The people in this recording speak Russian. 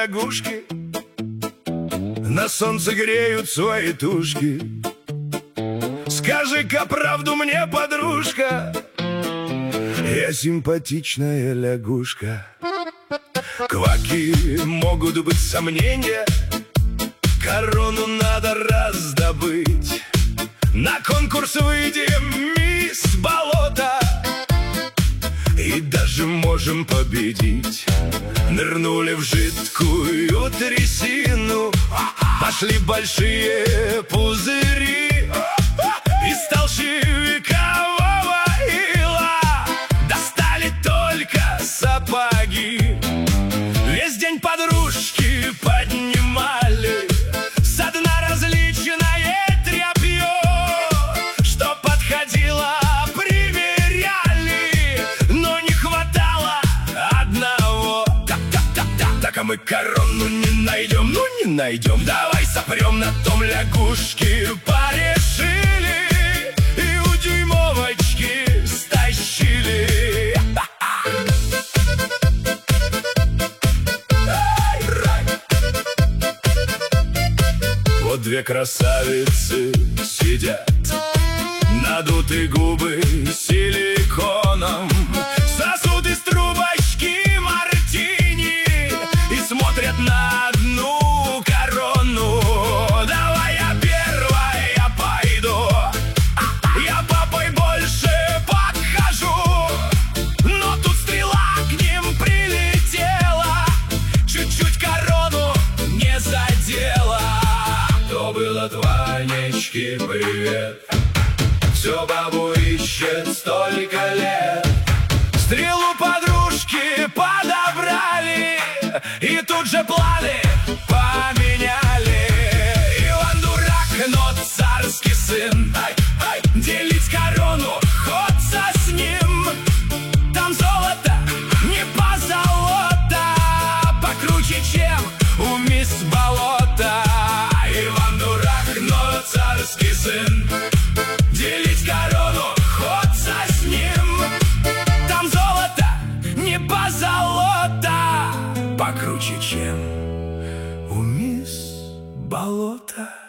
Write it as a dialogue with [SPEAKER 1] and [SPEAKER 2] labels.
[SPEAKER 1] лягушки на солнце греют свои тушки. Скажи-ка правду мне, подружка, я симпатичная лягушка. Кваки, могут быть сомнения, корону надо раздобыть. На конкурс выйдем, мисс Болото, и даже можем победить. Нырнули в жидкую трясину, пошли большие пузыри. Из толщевикового ила достали только сапоги. Весь день подружки поднимали со дна различное тряпье, что подходило, примеряли, но не хватало одного. Так, а мы корону не найдем, ну не найдем. Давай сопрем на том, лягушки порешили, и у дюймовочки стащили. Вот две красавицы сидят, надуты губы силиконом, сосуд из трубочки мартини и смотрят на одну корону. Давай я первая пойду, я папой больше покажу. Но тут стрела к ним прилетела, чуть-чуть корону не задела. То был от Ванечки привет, все бабу ищет столько лет. Стрелу подружки подобрали, и тут же планы поменяли. Иван дурак, но царский сын, делить корону ходца с ним. Там золото, не позолота, покруче, чем у мисс Болото. Иван дурак, но царский сын, делить корону ходца с ним. Там золото, не позолота, покруче, чем у мисс Болото.